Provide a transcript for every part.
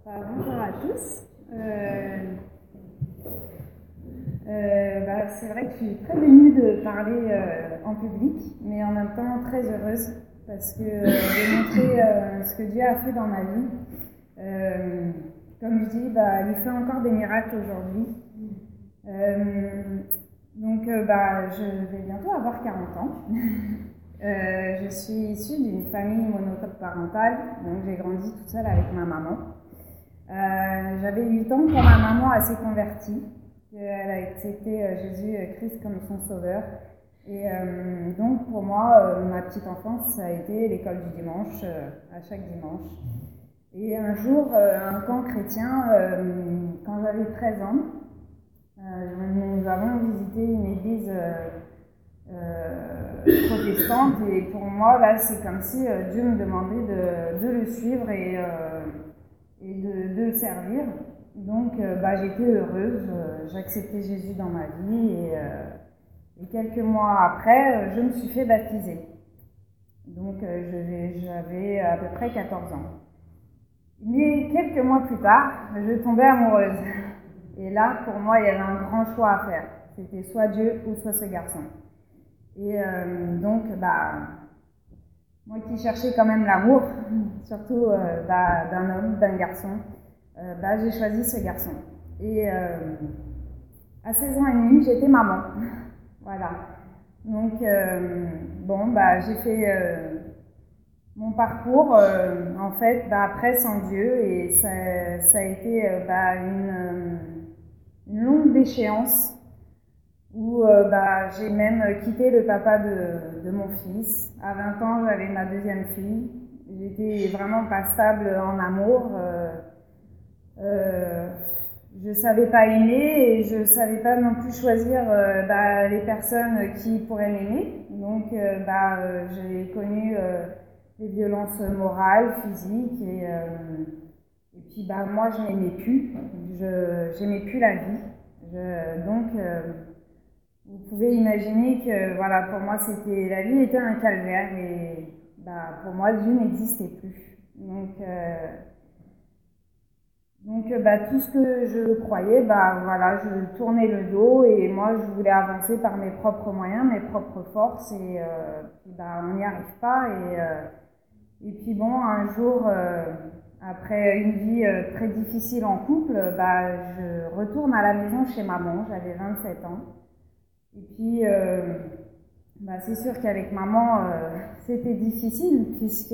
Bonjour à tous. C'est vrai que je suis très émue de parler en public, mais en même temps très heureuse parce que de montrer ce que Dieu a fait dans ma vie. Comme je dis, il fait encore des miracles aujourd'hui. Je vais bientôt avoir 40 ans. Je suis issue d'une famille monoparentale, donc j'ai grandi toute seule avec ma maman. J'avais 8 ans quand ma maman s'est convertie. Elle a accepté Jésus-Christ comme son sauveur. Et donc pour moi, ma petite enfance, ça a été l'école du dimanche, à chaque dimanche. Et un jour, un camp chrétien, quand j'avais 13 ans, nous avons visité une église protestante. Et pour moi, là, c'est comme si Dieu me demandait de le suivre et de le servir. Donc j'étais heureuse, j'acceptais Jésus dans ma vie et quelques mois après, je me suis fait baptiser. Donc j'avais à peu près 14 ans. Mais quelques mois plus tard, je tombais amoureuse. Et là, pour moi, il y avait un grand choix à faire. C'était soit Dieu ou soit ce garçon. Et moi qui cherchais quand même l'amour, surtout d'un homme, d'un garçon, j'ai choisi ce garçon. Et à 16 ans et demi, j'étais maman. Voilà. Donc, j'ai fait mon parcours, en fait, après sans Dieu, et ça a été une longue déchéance où j'ai même quitté le papa de mon fils. À 20 ans, j'avais ma deuxième fille. J'étais vraiment pas stable en amour. Je savais pas aimer et je savais pas non plus choisir les personnes qui pourraient m'aimer. Donc j'ai connu les violences morales, physiques et puis moi je n'aimais plus. J'aimais plus la vie. Vous pouvez imaginer que voilà, pour moi la vie était un calvaire et pour moi Dieu n'existait plus. Donc tout ce que je croyais, je tournais le dos et moi je voulais avancer par mes propres moyens, mes propres forces et on n'y arrive pas et puis bon, un jour après une vie très difficile en couple, je retourne à la maison chez maman, j'avais 27 ans et puis c'est sûr qu'avec maman c'était difficile puisque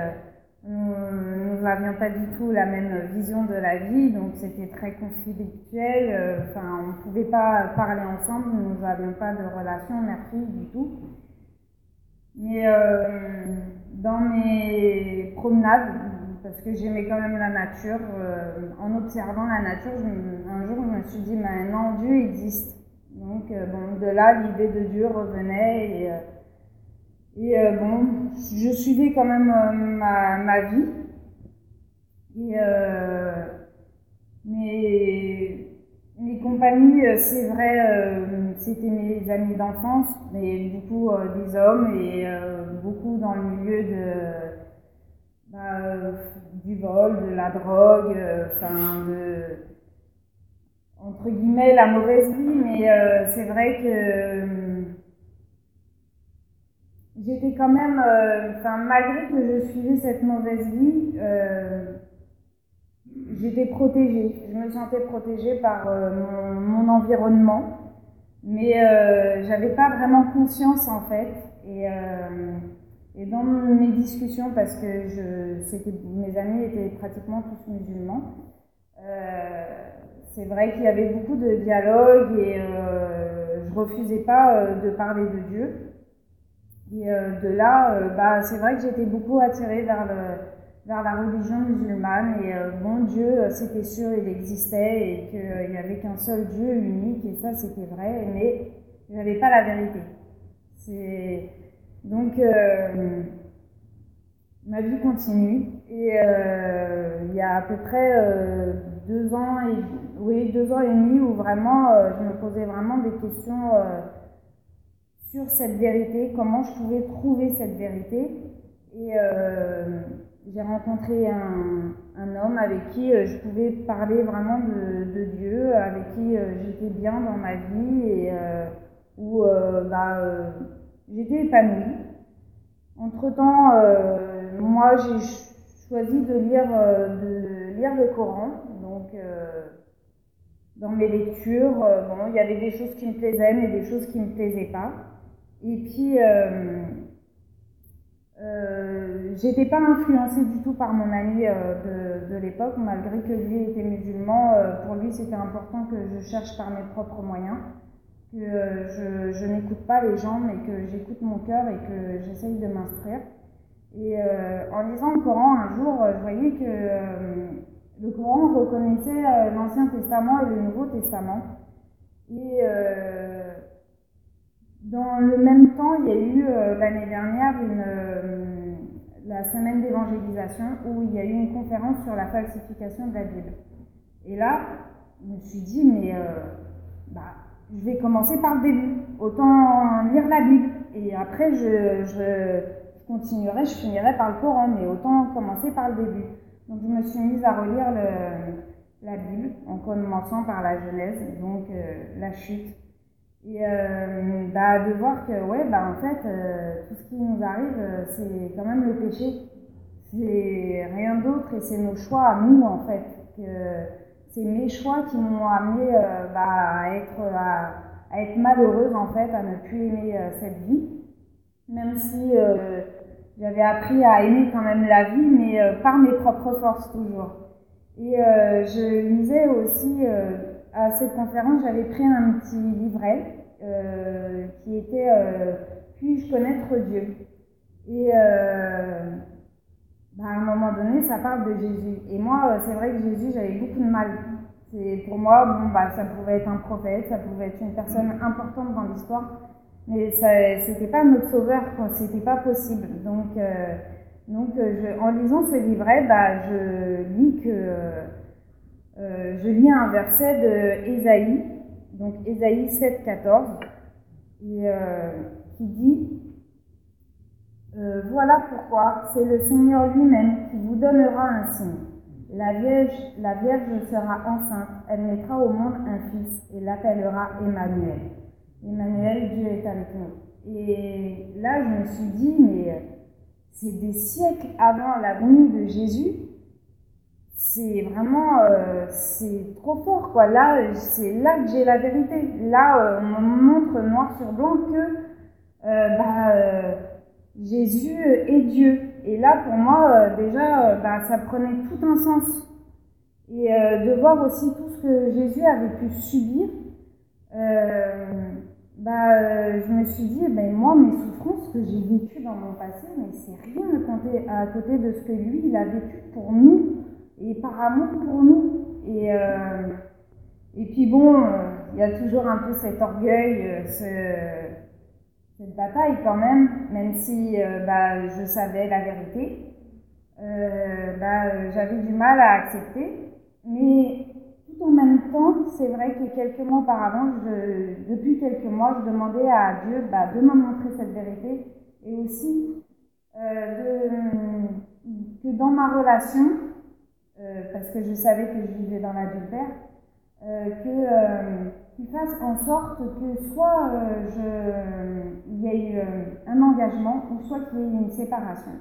nous n'avions pas du tout la même vision de la vie, donc c'était très conflictuel. On ne pouvait pas parler ensemble, nous n'avions pas de relation mère-fille du tout. Mais dans mes promenades, parce que j'aimais quand même la nature, en observant la nature, un jour je me suis dit, non, Dieu existe. Donc de là, l'idée de Dieu revenait et je suivais quand même ma vie. Et mes compagnies, c'est vrai, c'était mes amis d'enfance, mais beaucoup des hommes et beaucoup dans le milieu du vol, de la drogue, entre guillemets la mauvaise vie, mais c'est vrai que j'étais quand même, malgré que je suivais cette mauvaise vie, j'étais protégée. Je me sentais protégée par mon environnement, mais j'avais pas vraiment conscience en fait. Et dans mes discussions, parce que mes amis étaient pratiquement tous musulmans, c'est vrai qu'il y avait beaucoup de dialogue et je refusais pas de parler de Dieu. Et de là, c'est vrai que j'étais beaucoup attirée vers la religion musulmane et Dieu, c'était sûr, il existait et qu'il n'y avait qu'un seul Dieu unique et ça c'était vrai, mais je n'avais pas la vérité. Donc ma vie continue et il y a à peu près 2 ans et demi où vraiment je me posais vraiment des questions sur cette vérité, comment je pouvais trouver cette vérité. Et j'ai rencontré un homme avec qui je pouvais parler vraiment de Dieu, avec qui j'étais bien dans ma vie et où j'étais épanouie. Entre-temps, moi j'ai choisi de lire le Coran, donc dans mes lectures, bon, il y avait des choses qui me plaisaient mais des choses qui me plaisaient pas. Et puis j'étais pas influencée du tout par mon ami de l'époque, malgré que lui était musulman. Pour lui, c'était important que je cherche par mes propres moyens, que je n'écoute pas les gens, mais que j'écoute mon cœur et que j'essaye de m'instruire. Et en lisant le Coran, un jour, je voyais que le Coran reconnaissait l'Ancien Testament et le Nouveau Testament. Et dans le même temps, il y a eu l'année dernière la semaine d'évangélisation où il y a eu une conférence sur la falsification de la Bible. Et là, je me suis dit, mais je vais commencer par le début. Autant lire la Bible. Et après, je continuerai, je finirai par le Coran, mais autant commencer par le début. Donc je me suis mise à relire la Bible en commençant par la Genèse, donc la chute. Et de voir que en fait tout ce qui nous arrive c'est quand même le péché, c'est rien d'autre et c'est nos choix à nous en fait, que c'est mes choix qui m'ont amené à être malheureuse en fait, à ne plus aimer cette vie, même si j'avais appris à aimer quand même la vie, mais par mes propres forces toujours. Et je lisais aussi à cette conférence, j'avais pris un petit livret qui était Puis-je connaître Dieu? Et à un moment donné, ça parle de Jésus. Et moi, c'est vrai que Jésus, j'avais beaucoup de mal. Pour moi, ça pouvait être un prophète, ça pouvait être une personne importante dans l'histoire, mais c'était pas notre sauveur, quoi. C'était pas possible. Donc en lisant ce livret, je lis un verset de Ésaïe, donc Ésaïe 7,14, qui dit voilà pourquoi c'est le Seigneur lui-même qui vous donnera un signe. La Vierge sera enceinte, elle mettra au monde un fils et l'appellera Emmanuel. Emmanuel, Dieu est avec nous. Et là, je me suis dit, mais c'est des siècles avant la venue de Jésus. C'est vraiment, c'est trop fort, quoi. Là, c'est là que j'ai la vérité. Là, on me montre noir sur blanc que Jésus est Dieu. Et là, pour moi, déjà, ça prenait tout un sens. Et de voir aussi tout ce que Jésus avait pu subir, je me suis dit, moi, mes souffrances que j'ai vécues dans mon passé, mais c'est rien à côté de ce que lui, il a vécu pour nous. Et par amour pour nous. Et puis bon, il y a toujours un peu cet orgueil, cette bataille quand même si je savais la vérité, j'avais du mal à accepter. Mais tout en même temps, c'est vrai que quelques mois auparavant, depuis quelques mois, je demandais à Dieu de me montrer cette vérité et aussi que dans ma relation, parce que je savais que je vivais dans l'adultère, qu'il fasse en sorte que soit il y ait eu un engagement ou soit qu'il y ait une séparation.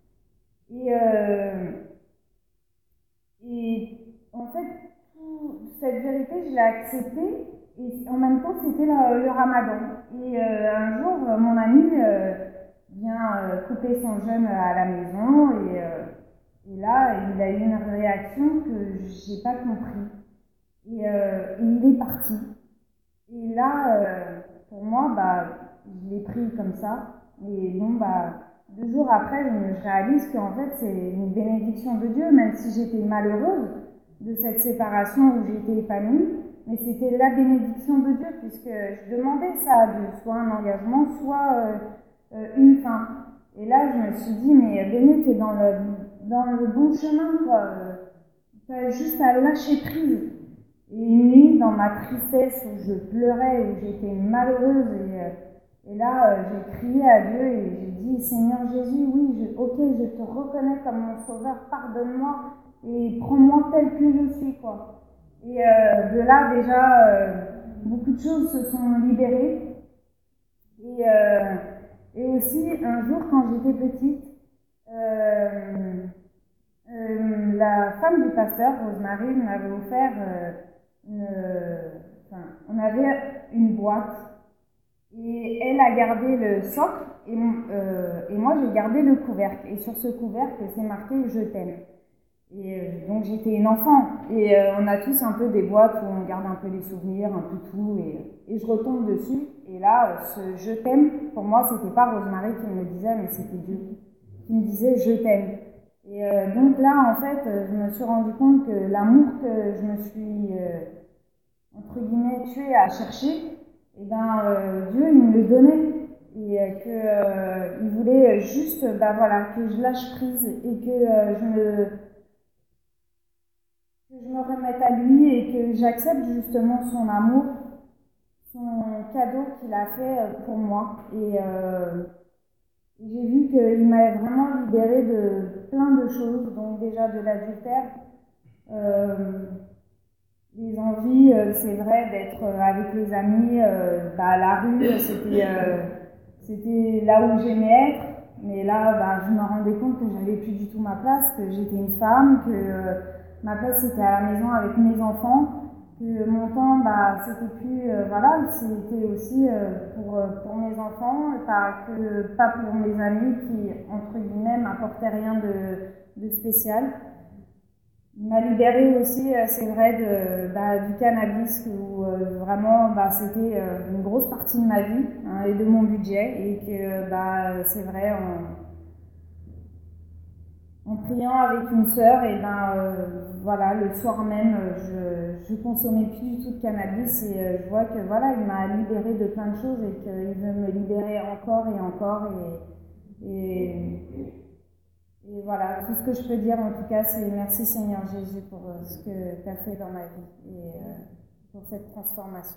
Et en fait, cette vérité, je l'ai acceptée et en même temps, c'était le ramadan. Et un jour, mon ami vient couper son jeûne à la maison et là, il a eu une réaction que j'ai pas compris. Et il est parti. Et là, pour moi, je l'ai pris comme ça. Et bon, 2 jours après, je réalise qu'en fait, c'est une bénédiction de Dieu, même si j'étais malheureuse de cette séparation où j'étais épanouie. Mais c'était la bénédiction de Dieu, puisque je demandais ça à Dieu, soit un engagement, soit une fin. Et là, je me suis dit, mais Béné, t'es dans le bon chemin, quoi. T'as juste à lâcher prise. Et une nuit, dans ma tristesse, où je pleurais, où j'étais malheureuse, Et là, j'ai crié à Dieu et j'ai dit, Seigneur Jésus, oui, ok, je te reconnais comme mon sauveur, pardonne-moi et prends-moi tel que je suis, quoi. Et de là, déjà, beaucoup de choses se sont libérées. Et aussi, un jour, quand j'étais petite, la femme du pasteur, Rosemary, m'avait offert on avait une boîte et elle a gardé le socle et moi j'ai gardé le couvercle. Et sur ce couvercle, c'est marqué « Je t'aime ». Et donc j'étais une enfant et on a tous un peu des boîtes où on garde un peu les souvenirs, un peu tout et je retombe dessus et là ce je t'aime pour moi c'était pas Rosemary qui me le disait mais c'était Dieu qui me disait je t'aime et donc là en fait je me suis rendu compte que l'amour que je me suis entre guillemets tuée à chercher et ben Dieu il me le donnait et il voulait juste voilà que je lâche prise et que je me remette à lui et que j'accepte justement son amour, son cadeau qu'il a fait pour moi. Et j'ai vu qu'il m'avait vraiment libérée de plein de choses, donc déjà de l'adultère, les envies, c'est vrai, d'être avec les amis, à la rue, c'était là où j'aimais être. Mais là, je me rendais compte que j'avais plus du tout ma place, que j'étais une femme, que ma place c'était à la maison avec mes enfants, que mon temps, c'était plus, voilà, c'était aussi pour mes enfants, pas pour mes amis qui, entre guillemets, m'apportaient rien de spécial. Il m'a libérée aussi, c'est vrai, du cannabis où vraiment c'était une grosse partie de ma vie hein, et de mon budget et que c'est vrai en priant avec une sœur et voilà le soir même je consommais plus du tout de cannabis et je vois que voilà il m'a libérée de plein de choses et qu'il veut me libérer encore et encore et voilà, tout ce que je peux dire en tout cas, c'est merci Seigneur Jésus pour ce que tu as fait dans ma vie et pour cette transformation.